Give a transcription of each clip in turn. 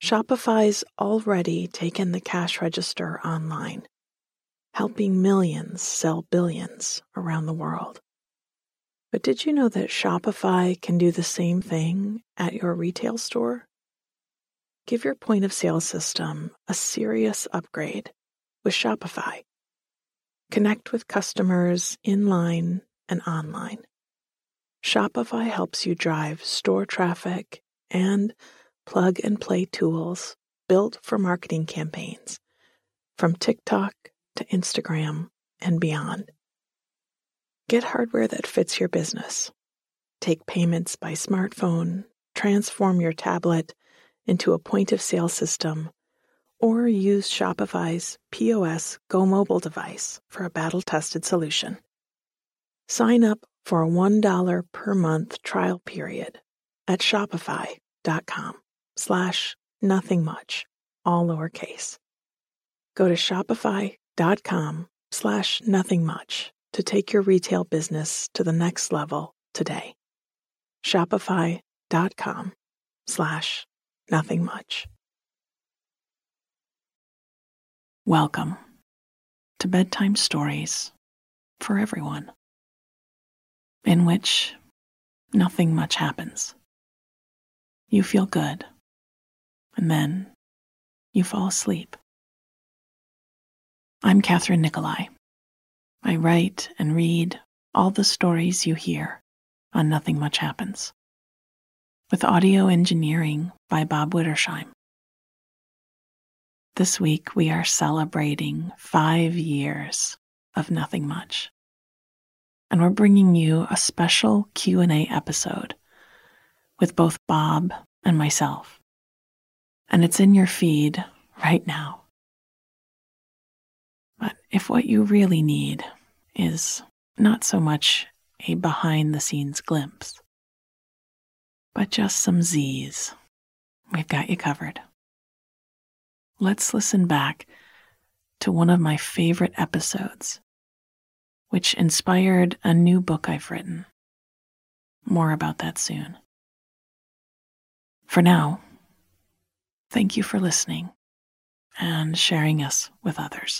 Shopify's already taken the cash register online, helping millions sell billions around the world. But did you know that Shopify can do the same thing at your retail store? Give your point of sale system a serious upgrade with Shopify. Connect with customers in-line and online. Shopify helps you drive store traffic and plug-and-play tools built for marketing campaigns, from TikTok to Instagram and beyond. Get hardware that fits your business. Take payments by smartphone, transform your tablet into a point-of-sale system, or use Shopify's POS Go Mobile device for a battle-tested solution. Sign up for a $1 per month trial period at shopify.com/nothingmuch, all lowercase. Go to shopify.com/nothingmuch to take your retail business to the next level today. Shopify.com/nothingmuch. Welcome to Bedtime Stories for Everyone, in which nothing much happens. You feel good, and then you fall asleep. I'm Catherine Nicolai. I write and read all the stories you hear on Nothing Much Happens, with audio engineering by Bob Wittersheim. This week we are celebrating 5 years of Nothing Much, and we're bringing you a special Q&A episode with both Bob and myself, and it's in your feed right now. But if what you really need is not so much a behind-the-scenes glimpse, but just some Z's, we've got you covered. Let's listen back to one of my favorite episodes, which inspired a new book I've written. More about that soon. For now, thank you for listening and sharing us with others.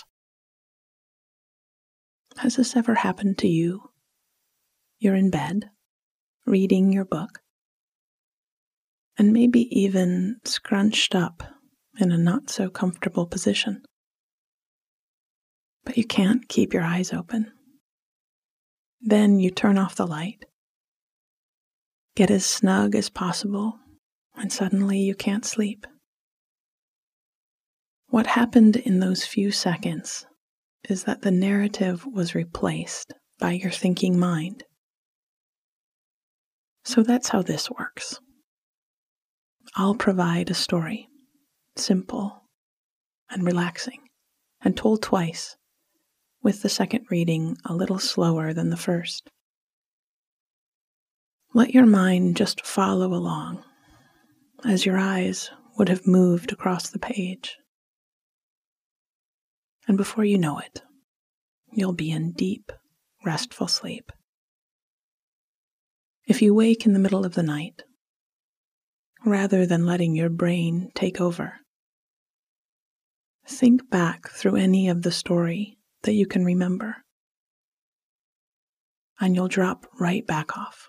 Has this ever happened to you? You're in bed, reading your book, and maybe even scrunched up in a not-so-comfortable position. But you can't keep your eyes open. Then you turn off the light, get as snug as possible, and suddenly you can't sleep. What happened in those few seconds is that the narrative was replaced by your thinking mind. So that's how this works. I'll provide a story, simple and relaxing, and told twice, with the second reading a little slower than the first. Let your mind just follow along, as your eyes would have moved across the page. And before you know it, you'll be in deep, restful sleep. If you wake in the middle of the night, rather than letting your brain take over, think back through any of the story that you can remember, and you'll drop right back off.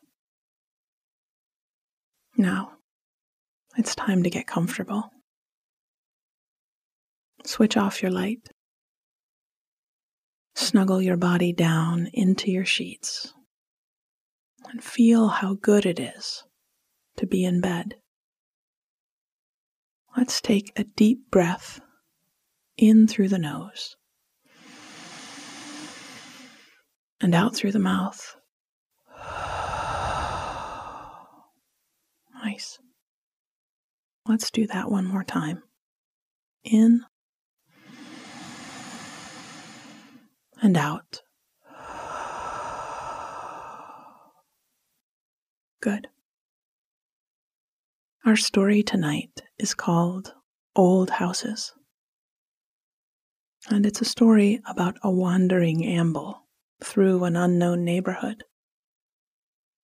Now, it's time to get comfortable. Switch off your light. Snuggle your body down into your sheets and feel how good it is to be in bed. Let's take a deep breath in through the nose and out through the mouth. Nice. Let's do that one more time. In and out. Good. Our story tonight is called Old Houses. And it's a story about a wandering amble through an unknown neighborhood.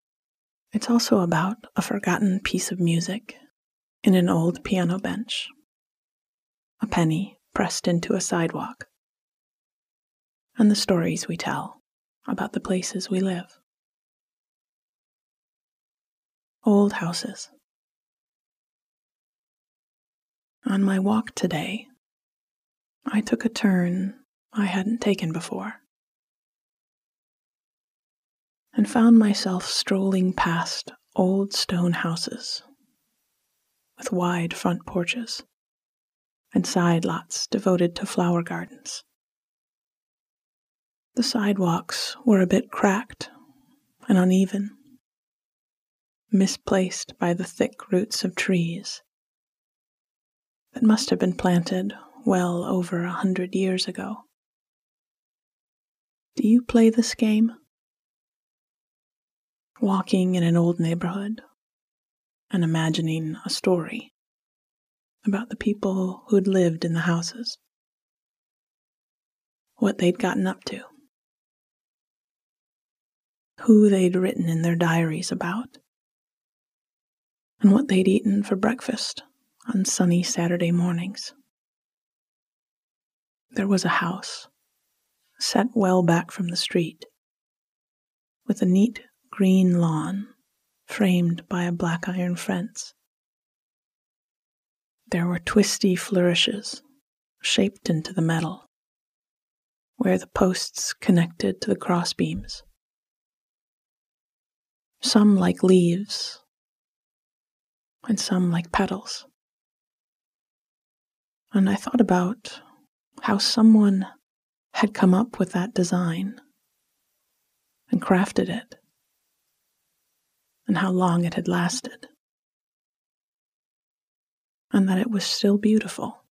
It's also about a forgotten piece of music in an old piano bench a penny pressed into a sidewalk, and the stories we tell about the places we live. Old houses. On my walk today, I took a turn I hadn't taken before, and found myself strolling past old stone houses with wide front porches and side lots devoted to flower gardens. The sidewalks were a bit cracked and uneven, misplaced by the thick roots of trees that must have been planted well over 100 years ago. Do you play this game? Walking in an old neighborhood and imagining a story about the people who'd lived in the houses, what they'd gotten up to, who they'd written in their diaries about, and what they'd eaten for breakfast on sunny Saturday mornings. There was a house, set well back from the street, with a neat green lawn framed by a black iron fence. There were twisty flourishes shaped into the metal, where the posts connected to the crossbeams, some like leaves and some like petals. And I thought about how someone had come up with that design and crafted it, and how long it had lasted, and that it was still beautiful.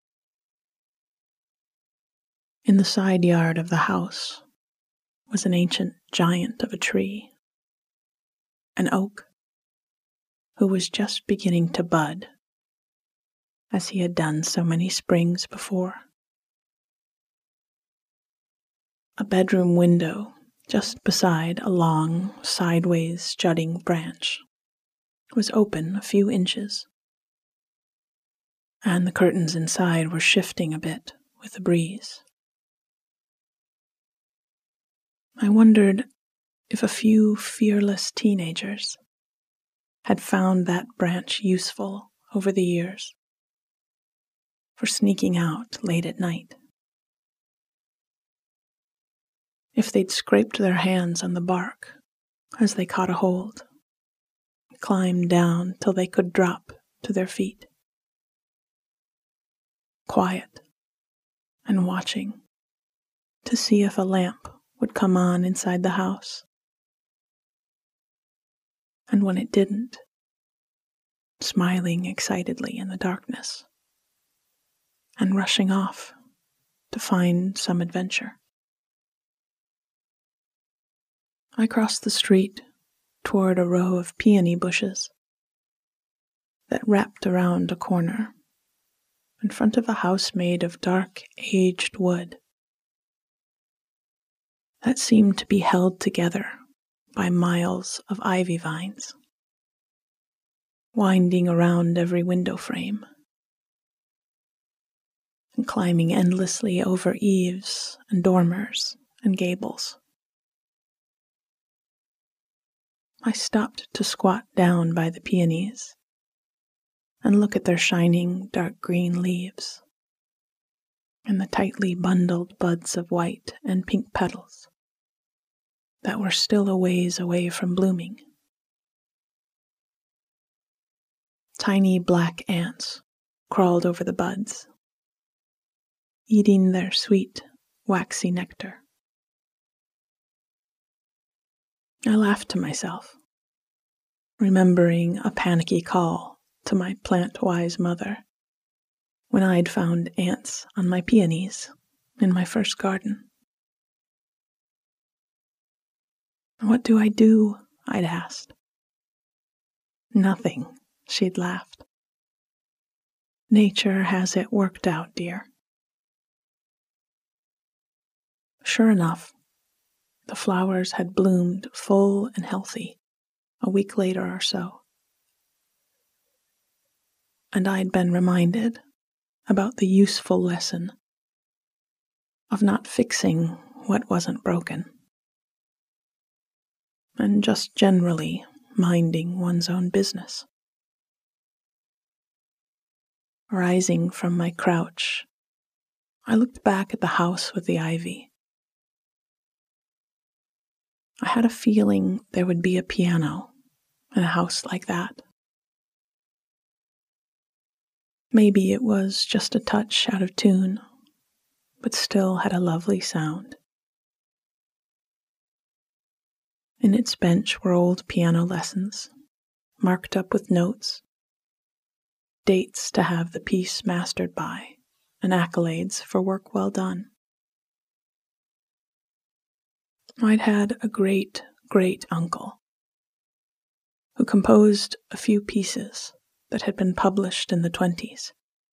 In the side yard of the house was an ancient giant of a tree, an oak, who was just beginning to bud, as he had done so many springs before. A bedroom window just beside a long, sideways jutting branch was open a few inches, and the curtains inside were shifting a bit with the breeze. I wondered if a few fearless teenagers had found that branch useful over the years for sneaking out late at night. If they'd scraped their hands on the bark as they caught a hold, climbed down till they could drop to their feet, quiet and watching to see if a lamp would come on inside the house. And when it didn't, smiling excitedly in the darkness and rushing off to find some adventure. I crossed the street toward a row of peony bushes that wrapped around a corner in front of a house made of dark, aged wood that seemed to be held together by miles of ivy vines, winding around every window frame and climbing endlessly over eaves and dormers and gables. I stopped to squat down by the peonies and look at their shining dark green leaves and the tightly bundled buds of white and pink petals that were still a ways away from blooming. Tiny black ants crawled over the buds, eating their sweet, waxy nectar. I laughed to myself, remembering a panicky call to my plant-wise mother when I'd found ants on my peonies in my first garden. "What do I do?" I'd asked. "Nothing," she'd laughed. "Nature has it worked out, dear." Sure enough, the flowers had bloomed full and healthy a week later or so. And I'd been reminded about the useful lesson of not fixing what wasn't broken, and just generally minding one's own business. Rising from my crouch, I looked back at the house with the ivy. I had a feeling there would be a piano in a house like that. Maybe it was just a touch out of tune, but still had a lovely sound. In its bench were old piano lessons, marked up with notes, dates to have the piece mastered by, and accolades for work well done. I'd had a great-great-uncle who composed a few pieces that had been published in the 20s.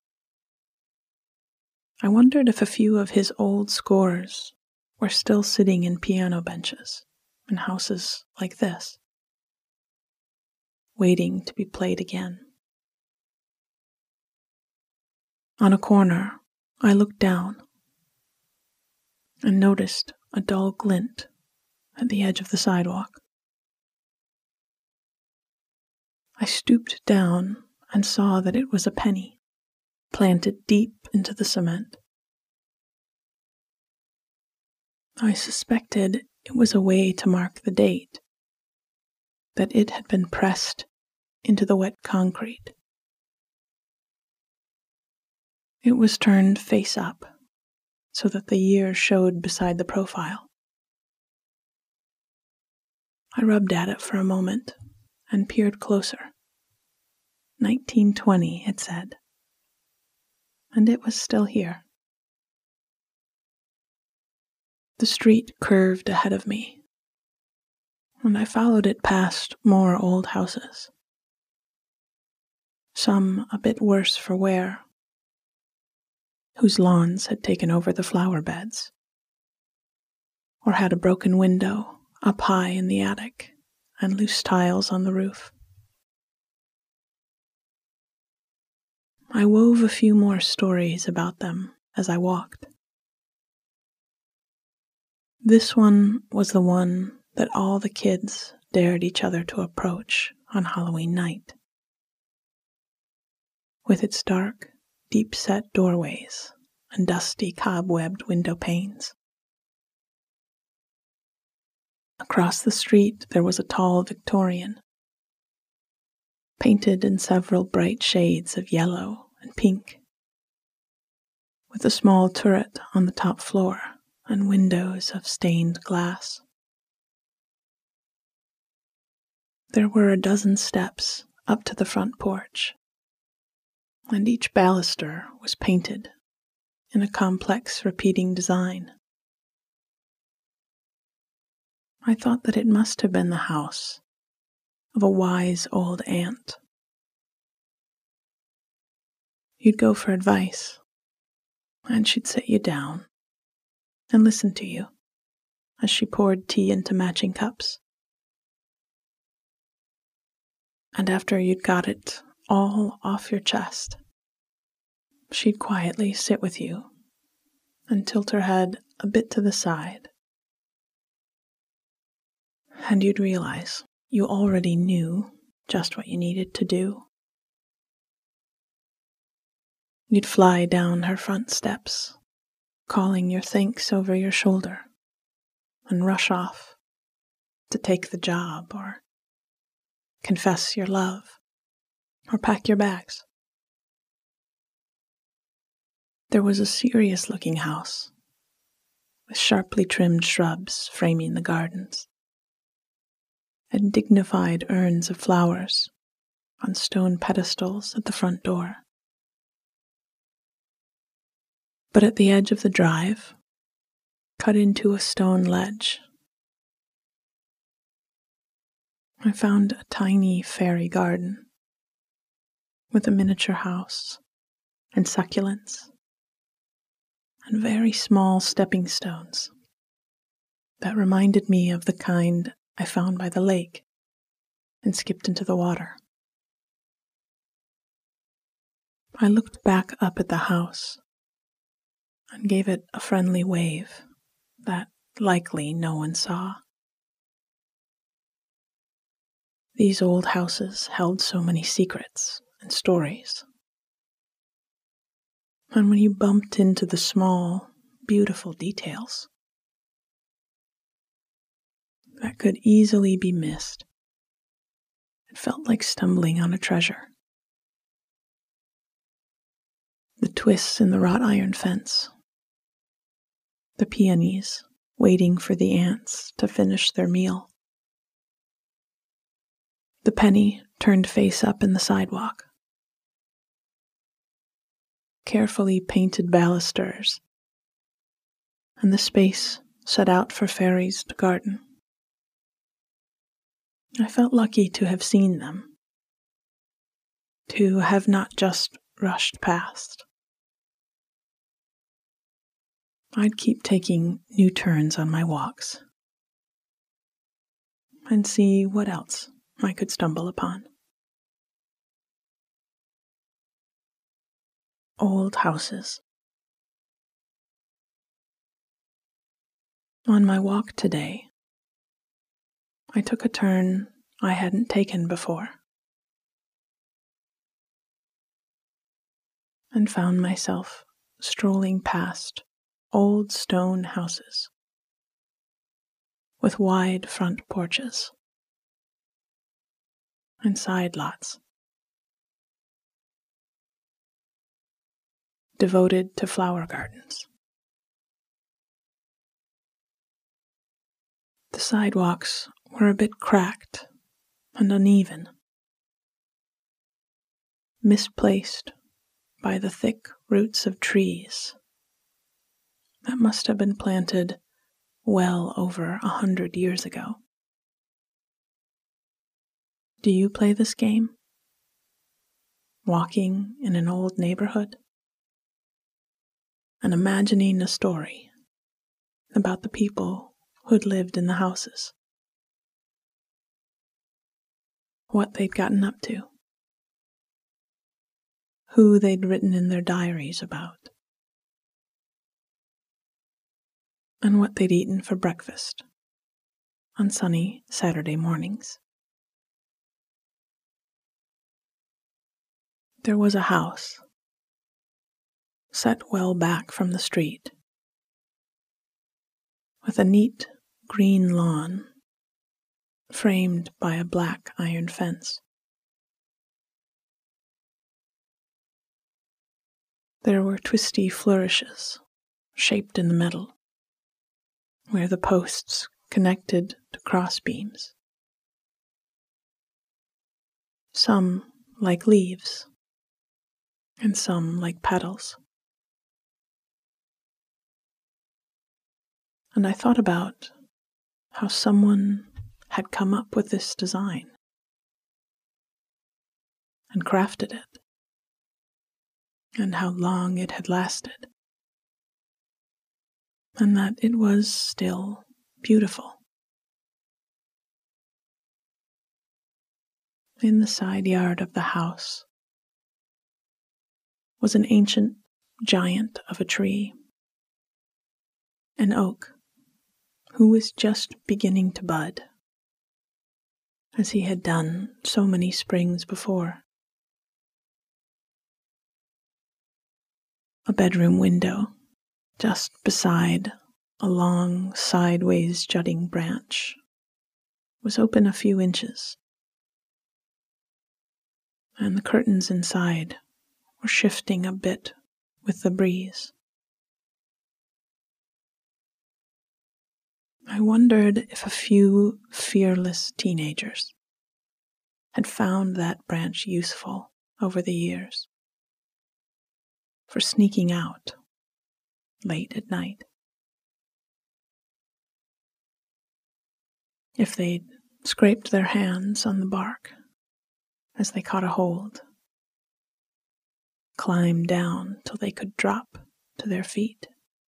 I wondered if a few of his old scores were still sitting in piano benches in houses like this, waiting to be played again. On a corner, I looked down and noticed a dull glint at the edge of the sidewalk. I stooped down and saw that it was a penny, planted deep into the cement. I suspected it was a way to mark the date, that it had been pressed into the wet concrete. It was turned face up, so that the year showed beside the profile. I rubbed at it for a moment and peered closer. 1920, it said, and it was still here. The street curved ahead of me, and I followed it past more old houses, some a bit worse for wear, whose lawns had taken over the flower beds, or had a broken window up high in the attic and loose tiles on the roof. I wove a few more stories about them as I walked. This one was the one that all the kids dared each other to approach on Halloween night, with its dark, deep-set doorways and dusty, cobwebbed window panes. Across the street there was a tall Victorian, painted in several bright shades of yellow and pink, with a small turret on the top floor and windows of stained glass. There were a dozen steps up to the front porch, and each baluster was painted in a complex repeating design. I thought that it must have been the house of a wise old aunt. You'd go for advice, and she'd sit you down and listen to you as she poured tea into matching cups. And after you'd got it all off your chest, she'd quietly sit with you and tilt her head a bit to the side. And you'd realize you already knew just what you needed to do. You'd fly down her front steps, calling your thanks over your shoulder, and rush off to take the job or confess your love or pack your bags. There was a serious-looking house with sharply trimmed shrubs framing the gardens, and dignified urns of flowers on stone pedestals at the front door. But at the edge of the drive, cut into a stone ledge, I found a tiny fairy garden with a miniature house and succulents and very small stepping stones that reminded me of the kind I found by the lake and skipped into the water. I looked back up at the house and gave it a friendly wave that likely no one saw. These old houses held so many secrets and stories. And when you bumped into the small, beautiful details that could easily be missed, it felt like stumbling on a treasure. The twists in the wrought iron fence, the peonies waiting for the ants to finish their meal, the penny turned face up in the sidewalk, carefully painted balusters, and the space set out for fairies to garden. I felt lucky to have seen them, to have not just rushed past. I'd keep taking new turns on my walks and see what else I could stumble upon. Old houses. On my walk today, I took a turn I hadn't taken before and found myself strolling past old stone houses with wide front porches and side lots devoted to flower gardens. The sidewalks were a bit cracked and uneven, misplaced by the thick roots of trees that must have been planted well over 100 years ago. Do you play this game? Walking in an old neighborhood and imagining a story about the people who'd lived in the houses, what they'd gotten up to, who they'd written in their diaries about, and what they'd eaten for breakfast on sunny Saturday mornings. There was a house set well back from the street, with a neat green lawn framed by a black iron fence. There were twisty flourishes shaped in the metal, where the posts connected to crossbeams, some like leaves and some like petals. And I thought about how someone had come up with this design and crafted it, and how long it had lasted, and that it was still beautiful. In the side yard of the house was an ancient giant of a tree, an oak, who was just beginning to bud, as he had done so many springs before. A bedroom window just beside a long, sideways jutting branch was open a few inches, and the curtains inside were shifting a bit with the breeze. I wondered if a few fearless teenagers had found that branch useful over the years for sneaking out late at night. If they'd scraped their hands on the bark as they caught a hold, climbed down till they could drop to their feet,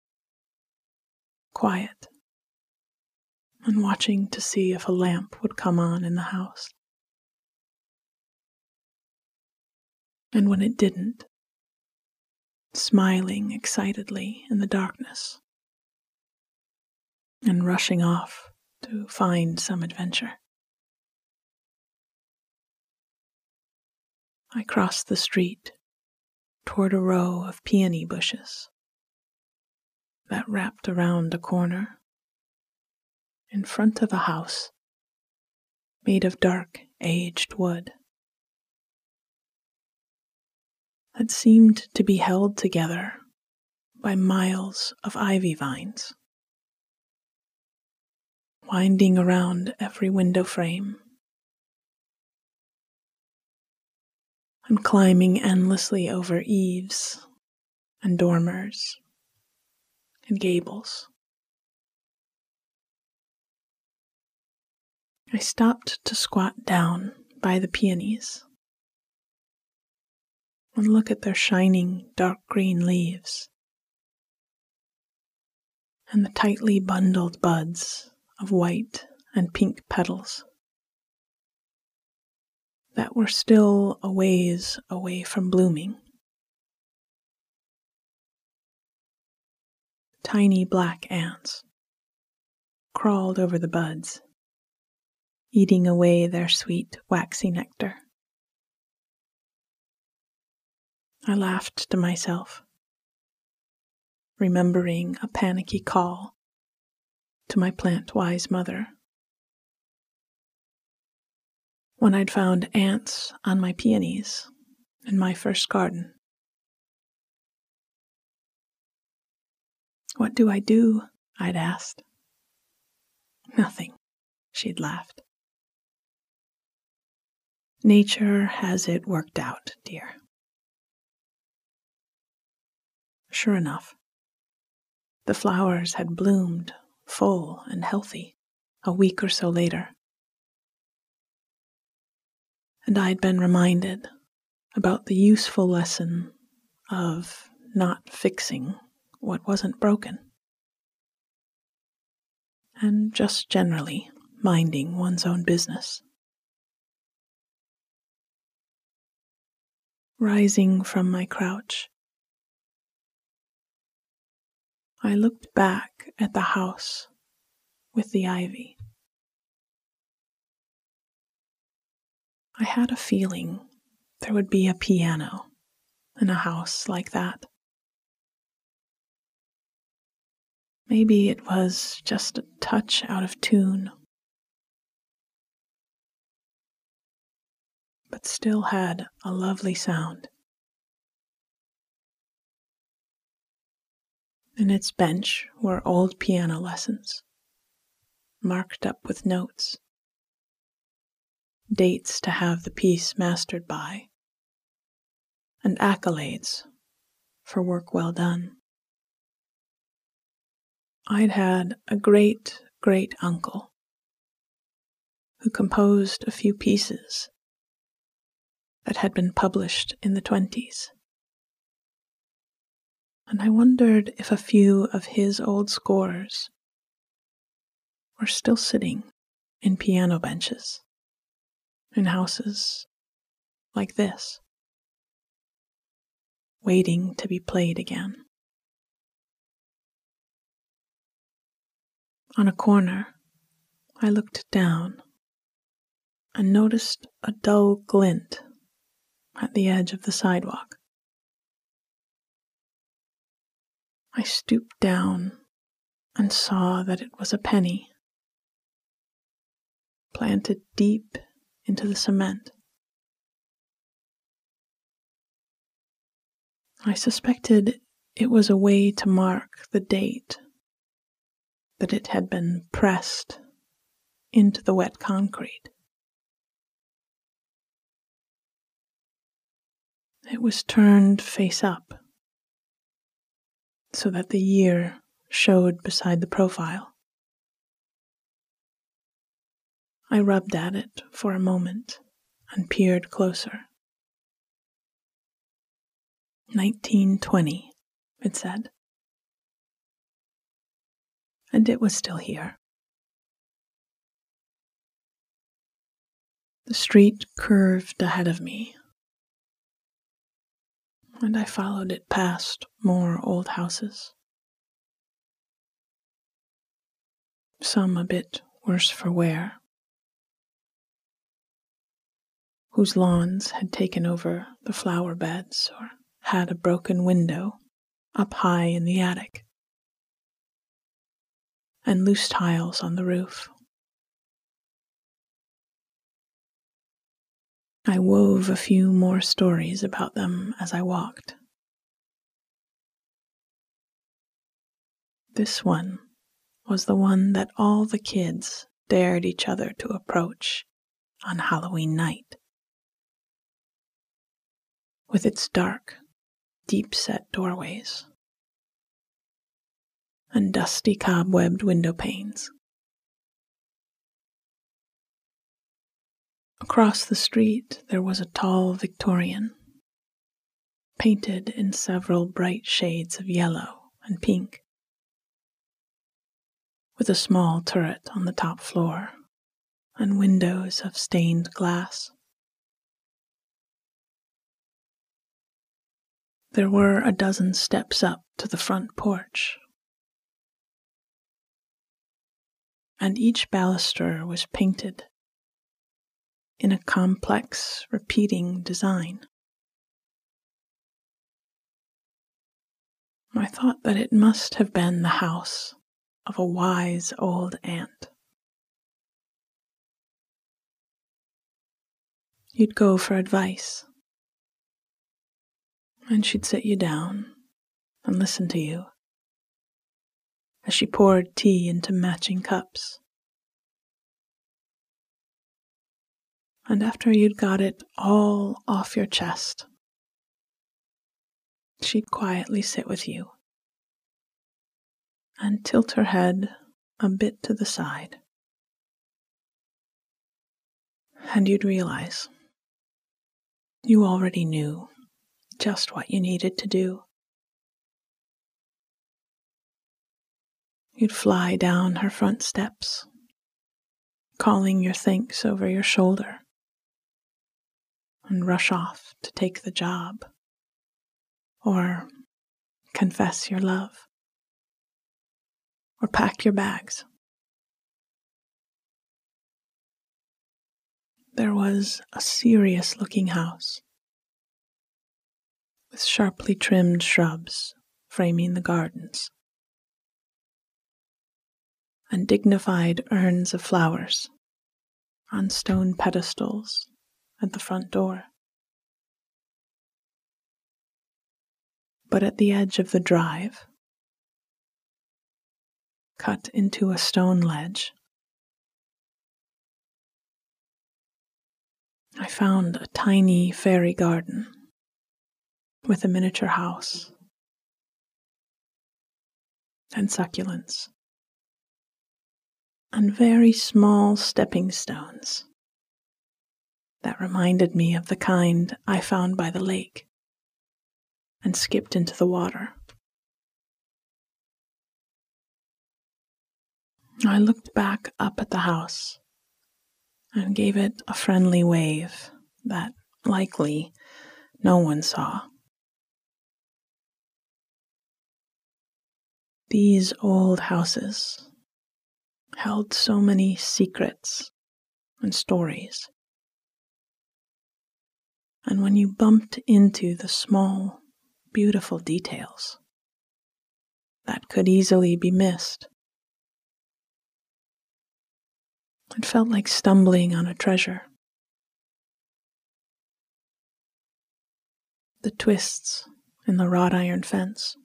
quiet, and watching to see if a lamp would come on in the house. And when it didn't, smiling excitedly in the darkness, and rushing off to find some adventure. I crossed the street toward a row of peony bushes that wrapped around a corner in front of a house made of dark, aged wood that seemed to be held together by miles of ivy vines, winding around every window frame and climbing endlessly over eaves and dormers and gables. I stopped to squat down by the peonies and look at their shining dark green leaves and the tightly bundled buds of white and pink petals that were still a ways away from blooming. Tiny black ants crawled over the buds, eating away their sweet, waxy nectar. I laughed to myself, remembering a panicky call to my plant-wise mother when I'd found ants on my peonies in my first garden. "What do I do?" I'd asked. "Nothing," she'd laughed. "Nature has it worked out, dear." Sure enough, the flowers had bloomed full and healthy a week or so later, and I'd been reminded about the useful lesson of not fixing what wasn't broken, and just generally minding one's own business. Rising from my crouch, I looked back at the house with the ivy. I had a feeling there would be a piano in a house like that. Maybe it was just a touch out of tune, but still had a lovely sound. In its bench were old piano lessons, marked up with notes, dates to have the piece mastered by, and accolades for work well done. I'd had a great-great-uncle who composed a few pieces that had been published in the 20s, and I wondered if a few of his old scores were still sitting in piano benches in houses like this, waiting to be played again. On a corner, I looked down and noticed a dull glint at the edge of the sidewalk. I stooped down and saw that it was a penny, planted deep into the cement. I suspected it was a way to mark the date that it had been pressed into the wet concrete. It was turned face up so that the year showed beside the profile. I rubbed at it for a moment and peered closer. 1920, it said. And it was still here. The street curved ahead of me. and I followed it past more old houses, some a bit worse for wear, whose lawns had taken over the flower beds or had a broken window up high in the attic, and loose tiles on the roof. I wove a few more stories about them as I walked. This one was the one that all the kids dared each other to approach on Halloween night, with its dark, deep-set doorways and dusty cobwebbed window panes. Across the street there was a tall Victorian, painted in several bright shades of yellow and pink, with a small turret on the top floor and windows of stained glass. There were a dozen steps up to the front porch, and each baluster was painted in a complex, repeating design. I thought that it must have been the house of a wise old aunt. You'd go for advice, and she'd sit you down and listen to you as she poured tea into matching cups. And after you'd got it all off your chest, she'd quietly sit with you and tilt her head a bit to the side. And you'd realize you already knew just what you needed to do. You'd fly down her front steps, calling your thanks over your shoulder, and rush off to take the job, or confess your love, or pack your bags. There was a serious-looking house, with sharply trimmed shrubs framing the gardens, and dignified urns of flowers on stone pedestals at the front door. But at the edge of the drive, cut into a stone ledge, I found a tiny fairy garden with a miniature house and succulents and very small stepping stones that reminded me of the kind I found by the lake and skipped into the water. I looked back up at the house and gave it a friendly wave that likely no one saw. These old houses held so many secrets and stories. And when you bumped into the small, beautiful details that could easily be missed, it felt like stumbling on a treasure. The twists in the wrought iron fence,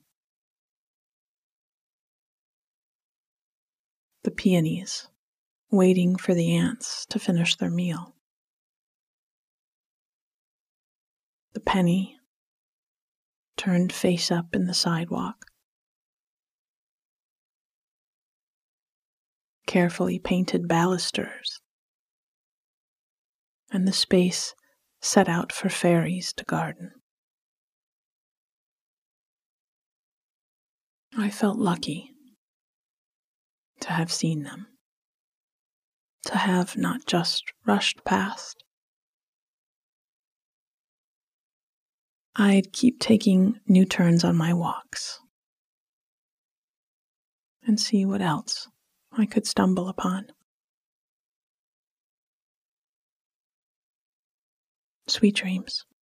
the peonies waiting for the ants to finish their meal, the penny turned face up in the sidewalk, carefully painted balusters, and the space set out for fairies to garden. I felt lucky to have seen them, to have not just rushed past. I'd keep taking new turns on my walks and see what else I could stumble upon. Sweet dreams.